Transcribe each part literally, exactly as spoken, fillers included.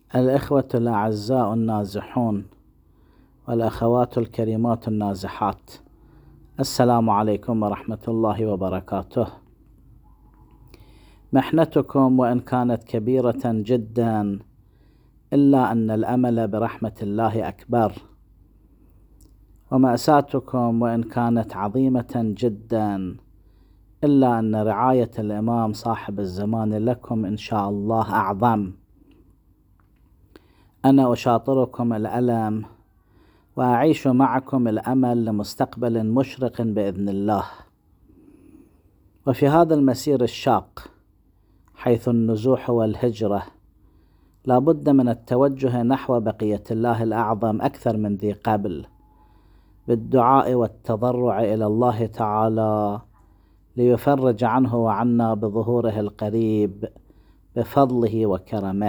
الإخوة الأعزاء النازحون والأخوات الكريمات النازحات، السلام عليكم ورحمة الله وبركاته. محنتكم وإن كانت كبيرة جدا إلا أن الأمل برحمة الله أكبر، ومأساتكم وإن كانت عظيمة جدا إلا أن رعاية الإمام صاحب الزمان لكم إن شاء الله أعظم. أنا أشاطركم الألم وأعيش معكم الأمل لمستقبل مشرق بإذن الله. وفي هذا المسير الشاق حيث النزوح والهجرة لا بد من التوجه نحو بقية الله الأعظم أكثر من ذي قبل، بالدعاء والتضرع إلى الله تعالى ليفرج عنه وعنا بظهوره القريب بفضله وكرمه.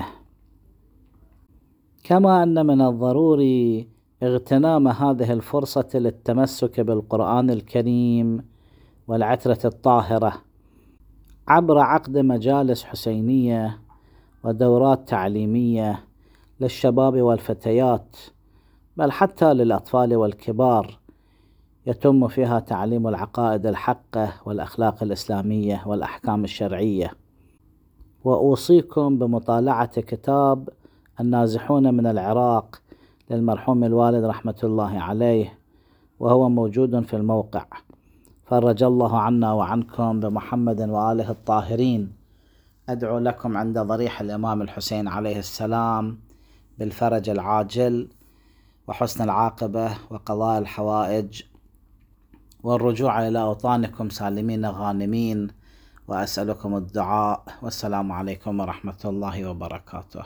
كما أن من الضروري اغتنام هذه الفرصة للتمسك بالقرآن الكريم والعترة الطاهرة عبر عقد مجالس حسينية ودورات تعليمية للشباب والفتيات، بل حتى للأطفال والكبار، يتم فيها تعليم العقائد الحقة والأخلاق الإسلامية والأحكام الشرعية. وأوصيكم بمطالعة كتاب النازحون من العراق للمرحوم الوالد رحمة الله عليه، وهو موجود في الموقع. فرج الله عنا وعنكم بمحمد وآله الطاهرين. أدعو لكم عند ضريح الإمام الحسين عليه السلام بالفرج العاجل وحسن العاقبة وقضاء الحوائج والرجوع إلى أوطانكم سالمين غانمين، وأسألكم الدعاء. والسلام عليكم ورحمة الله وبركاته.